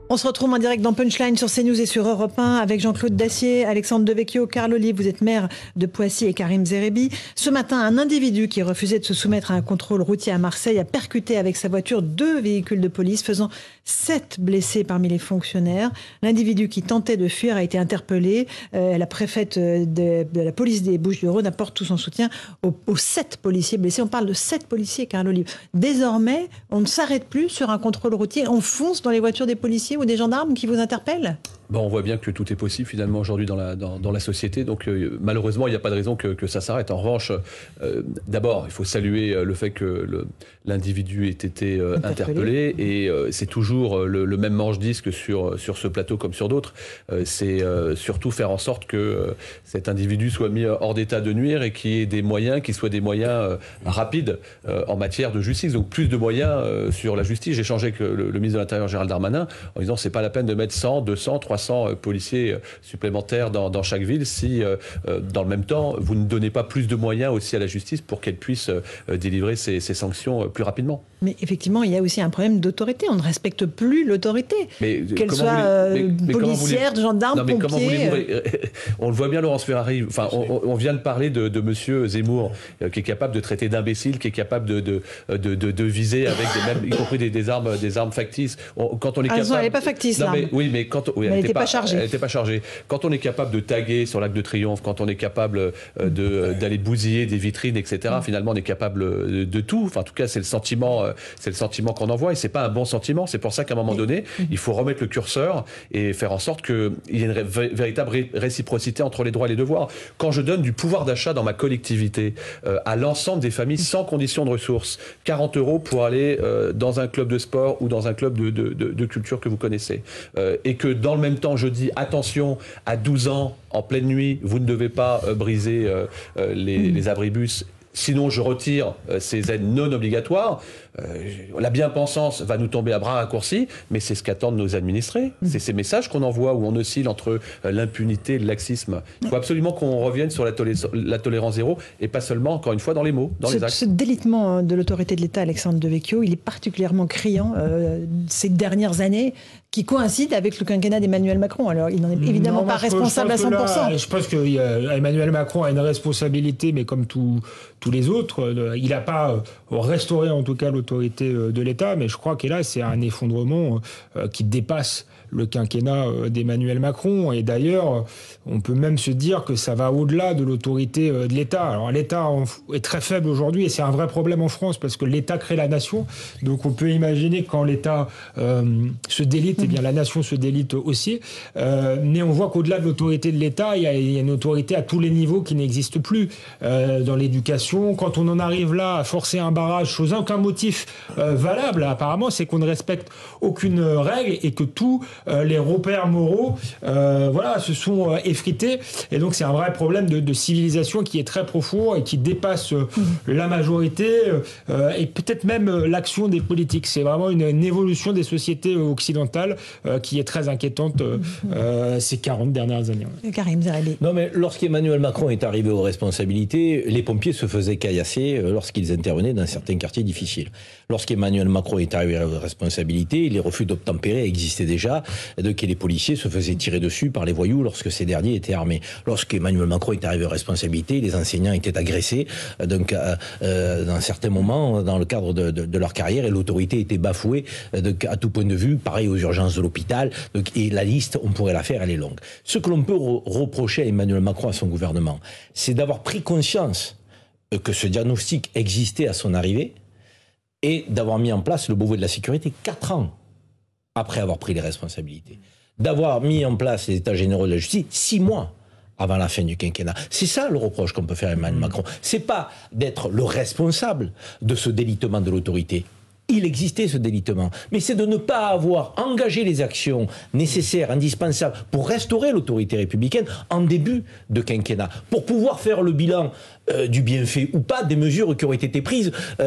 On se retrouve en direct dans Punchline sur CNews et sur Europe 1 avec Jean-Claude Dacier, Alexandre Devecchio, Carl Olive, vous êtes maire de Poissy et Karim Zerebi. Ce matin, un individu qui refusait de se soumettre à un contrôle routier à Marseille a percuté avec sa voiture 2 véhicules de police, faisant 7 blessés parmi les fonctionnaires. L'individu qui tentait de fuir a été interpellé. La préfète de la police des Bouches-du-Rhône apporte tout son soutien aux 7 policiers blessés. On parle de 7 policiers, Carl Olive. Désormais, on ne s'arrête plus sur un contrôle routier. On fonce dans les voitures des policiers ou des gendarmes qui vous interpellent ? Bon, on voit bien que tout est possible finalement aujourd'hui dans la société. Donc malheureusement, il n'y a pas de raison que ça s'arrête. En revanche, d'abord, il faut saluer le fait que l'individu ait été interpellé. Et c'est toujours le même manche-disque sur ce plateau comme sur d'autres. C'est surtout faire en sorte que cet individu soit mis hors d'état de nuire et qu'il y ait des moyens qui soient des moyens rapides en matière de justice. Donc plus de moyens sur la justice. J'ai échangé avec le ministre de l'Intérieur, Gérald Darmanin, en disant c'est pas la peine de mettre 100, 200, 300 policiers supplémentaires dans chaque ville si, dans le même temps, vous ne donnez pas plus de moyens aussi à la justice pour qu'elle puisse délivrer ces sanctions plus rapidement. Mais effectivement, il y a aussi un problème d'autorité. On ne respecte plus l'autorité. Qu'elle soit policière, gendarme, pompier. On le voit bien, Laurence Ferrari. Enfin, on vient de parler de monsieur Zemmour, qui est capable de traiter d'imbécile, qui est capable de viser avec y compris des armes factices. Quand on est capable... elle n'est pas factice, là. Oui, mais elle n'était pas chargée. Elle n'était pas chargée. Quand on est capable de taguer sur l'Arc de Triomphe, quand on est capable d'aller bousiller des vitrines, etc., finalement, on est capable de tout. Enfin, en tout cas, c'est le sentiment qu'on en voit, et c'est pas un bon sentiment. C'est pour ça qu'à un moment donné, il faut remettre le curseur et faire en sorte qu'il y ait une véritable réciprocité entre les droits et les devoirs. Quand je donne du pouvoir d'achat dans ma collectivité à l'ensemble des familles sans condition de ressources, 40 € pour aller dans un club de sport ou dans un club de culture que vous connaissez, et que dans le même temps, je dis attention, à 12 ans, en pleine nuit, vous ne devez pas briser les abribus. Sinon, je retire ces aides non obligatoires. La bien-pensance va nous tomber à bras raccourcis, mais c'est ce qu'attendent nos administrés. C'est ces messages qu'on envoie où on oscille entre l'impunité et le laxisme. Il faut absolument qu'on revienne sur la tolérance zéro et pas seulement, encore une fois, dans les mots, dans les actes. Ce délitement de l'autorité de l'État, Alexandre Devecchio, il est particulièrement criant ces dernières années, qui coïncide avec le quinquennat d'Emmanuel Macron. Alors, il n'en est évidemment pas responsable à 100%. Je pense qu'Emmanuel Macron a une responsabilité, mais comme tous les autres, il n'a pas restauré en tout cas l'autorité de l'État, mais je crois que là, c'est un effondrement qui dépasse le quinquennat d'Emmanuel Macron. Et d'ailleurs, on peut même se dire que ça va au-delà de l'autorité de l'État. Alors l'État est très faible aujourd'hui et c'est un vrai problème en France parce que l'État crée la nation. Donc on peut imaginer que quand l'État se délite, eh bien la nation se délite aussi. Mais on voit qu'au-delà de l'autorité de l'État, il y a une autorité à tous les niveaux qui n'existe plus. Dans l'éducation, quand on en arrive là à forcer un barrage sans aucun motif valable, apparemment, c'est qu'on ne respecte aucune règle et que tous les repères moraux se sont effrités. Et donc c'est un vrai problème de civilisation qui est très profond et qui dépasse la majorité et peut-être même l'action des politiques. C'est vraiment une évolution des sociétés occidentales qui est très inquiétante ces 40 dernières années. Karim Zerebi. Non, mais lorsqu'Emmanuel Macron est arrivé aux responsabilités, les pompiers se faisaient caillasser lorsqu'ils intervenaient dans certains quartiers difficiles. Lorsqu'Emmanuel Macron est arrivé aux responsabilités, les refus d'obtempérer existaient déjà, donc les policiers se faisaient tirer dessus par les voyous lorsque ces derniers étaient armés. Lorsqu'Emmanuel Macron est arrivé aux responsabilités, les enseignants étaient agressés dans certains moments dans le cadre de leur carrière et l'autorité était bafouée à tout point de vue, pareil aux urgences de l'hôpital, et la liste, on pourrait la faire, elle est longue. Ce que l'on peut reprocher à Emmanuel Macron, à son gouvernement, c'est d'avoir pris conscience que ce diagnostic existait à son arrivée et d'avoir mis en place le Beauvau de la sécurité 4 ans après avoir pris les responsabilités. D'avoir mis en place les états généraux de la justice 6 mois avant la fin du quinquennat. C'est ça le reproche qu'on peut faire à Emmanuel Macron. C'est pas d'être le responsable de ce délitement de l'autorité. Il existait ce délitement, mais c'est de ne pas avoir engagé les actions nécessaires, indispensables pour restaurer l'autorité républicaine en début de quinquennat, pour pouvoir faire le bilan du bienfait ou pas des mesures qui auraient été prises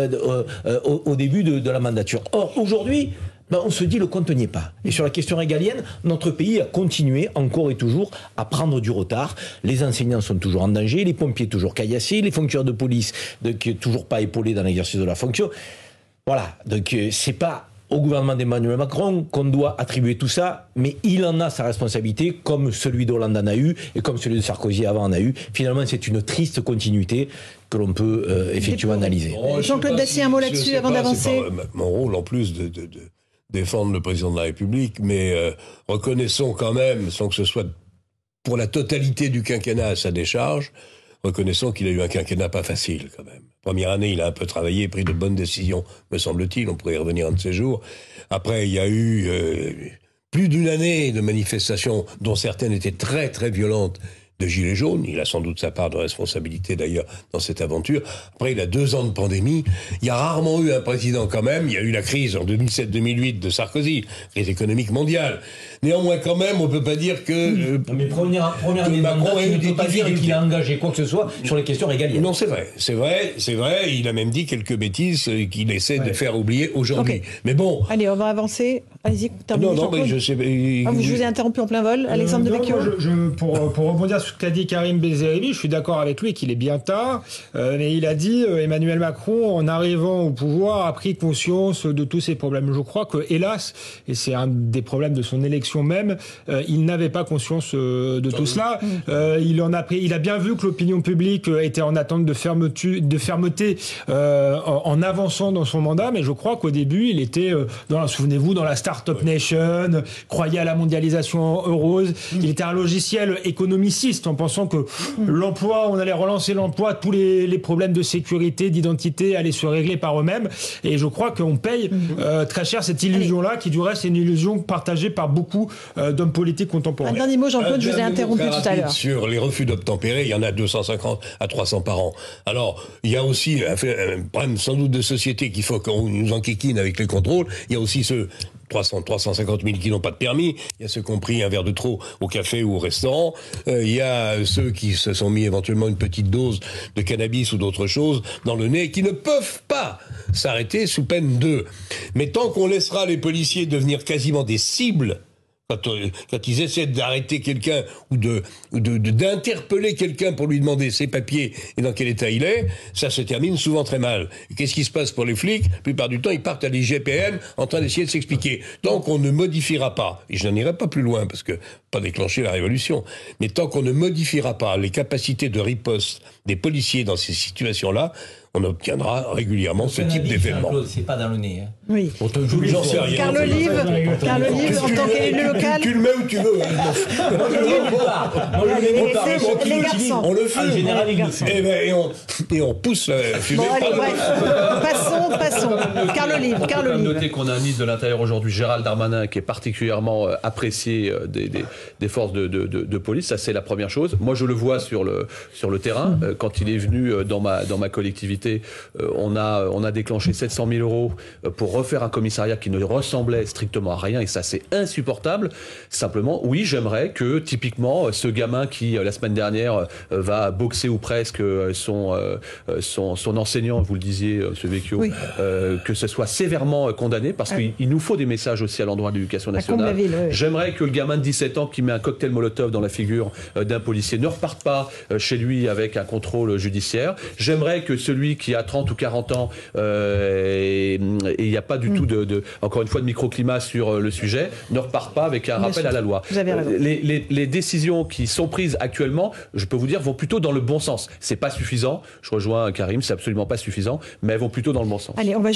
au début de la mandature. Or, aujourd'hui, on se dit le compte n'y est pas. Et sur la question régalienne, notre pays a continué encore et toujours à prendre du retard. Les enseignants sont toujours en danger, les pompiers toujours caillassés, les fonctionnaires de police toujours pas épaulés dans l'exercice de la fonction. Voilà, donc c'est pas au gouvernement d'Emmanuel Macron qu'on doit attribuer tout ça, mais il en a sa responsabilité, comme celui d'Hollande en a eu, et comme celui de Sarkozy avant en a eu. Finalement, c'est une triste continuité que l'on peut effectivement analyser. Jean-Claude Dacier, un mot là-dessus avant d'avancer. C'est pas mon rôle en plus de défendre le président de la République, mais reconnaissons quand même, sans que ce soit pour la totalité du quinquennat à sa décharge, reconnaissons qu'il a eu un quinquennat pas facile quand même. Première année, il a un peu travaillé, pris de bonnes décisions, me semble-t-il. On pourrait y revenir un de ces jours. Après, il y a eu plus d'une année de manifestations, dont certaines étaient très très violentes, de gilets jaunes. Il a sans doute sa part de responsabilité d'ailleurs dans cette aventure. Après, il a 2 ans de pandémie. Il y a rarement eu un président quand même. Il y a eu la crise en 2007-2008 de Sarkozy, crise économique mondiale. Néanmoins, quand même, on peut pas dire que... mais première année de mandat, il ne peut pas dire qu'il a engagé quoi que ce soit sur les questions régaliennes. Non, c'est vrai. Il a même dit quelques bêtises qu'il essaie de faire oublier aujourd'hui. Okay. Mais bon... Allez, on va avancer. Allez-y, terminez. Non, mais je sais... je vous ai interrompu en plein vol. Alexandre Devecchio. Pour rebondir sur ce qu'a dit Karim Zeribi, je suis d'accord avec lui qu'il est bien tard, mais il a dit Emmanuel Macron, en arrivant au pouvoir, a pris conscience de tous ces problèmes. Je crois que, hélas, et c'est un des problèmes de son élection même, il n'avait pas conscience de tout cela. Il a bien vu que l'opinion publique était en attente de fermeté en avançant dans son mandat, mais je crois qu'au début, il était, souvenez-vous, dans la Startup Nation, croyait à la mondialisation heureuse. Il était un logiciel économiciste en pensant que l'emploi, on allait relancer l'emploi, tous les problèmes de sécurité, d'identité allaient se régler par eux-mêmes. Et je crois qu'on paye très cher cette illusion-là, qui du reste est une illusion partagée par beaucoup d'hommes politiques contemporains. Un dernier mot, Jean-Claude, je vous ai interrompu tout à l'heure. Sur les refus d'obtempérer, il y en a 250 à 300 par an. Alors, il y a aussi un problème sans doute de société qu'il faut qu'on nous enquiquine avec les contrôles. Il y a aussi ceux 350 000 qui n'ont pas de permis. Il y a ceux qui ont pris un verre de trop au café ou au restaurant. Il y a ceux qui se sont mis éventuellement une petite dose de cannabis ou d'autres choses dans le nez et qui ne peuvent pas s'arrêter sous peine de. Mais tant qu'on laissera les policiers devenir quasiment des cibles, quand ils essaient d'arrêter quelqu'un ou d'interpeller quelqu'un pour lui demander ses papiers et dans quel état il est, ça se termine souvent très mal. Et qu'est-ce qui se passe pour les flics? La plupart du temps, ils partent à l'IGPN en train d'essayer de s'expliquer. Tant qu'on ne modifiera pas, et je n'en irai pas plus loin parce que pas déclencher la révolution, mais tant qu'on ne modifiera pas les capacités de riposte des policiers dans ces situations-là, on obtiendra régulièrement ce type d'événement. C'est pas dans le nez. Hein. Oui. J'en sais rien. Carl Olive, en tant qu'élu local. Tu le mets où tu veux. Les garçons. On le fait. Et on pousse la fumée. Bon, allez, bref. Passons. Carl Olive. On peut noter qu'on a un ministre de l'Intérieur aujourd'hui, Gérald Darmanin, qui est particulièrement apprécié des forces de police. Ça, c'est la première chose. Moi, je le vois sur le terrain. Quand il est venu dans ma collectivité, on a déclenché 700 000 euros pour refaire un commissariat qui ne ressemblait strictement à rien, et ça c'est insupportable. Simplement, oui, j'aimerais que typiquement ce gamin qui la semaine dernière va boxer ou presque son enseignant, vous le disiez, ce Vecchio, oui. Que ce soit sévèrement condamné, parce qu'il nous faut des messages aussi à l'endroit de l'éducation nationale. J'aimerais que le gamin de 17 ans qui met un cocktail Molotov dans la figure d'un policier ne reparte pas chez lui avec un contrôle judiciaire. J'aimerais que celui qui a 30 ou 40 ans, et il n'y a pas du tout encore une fois, de microclimat sur le sujet, ne repart pas avec un rappel à la loi. Vous avez raison. Les décisions qui sont prises actuellement, je peux vous dire, vont plutôt dans le bon sens. C'est pas suffisant. Je rejoins Karim, c'est absolument pas suffisant, mais elles vont plutôt dans le bon sens. Allez, on va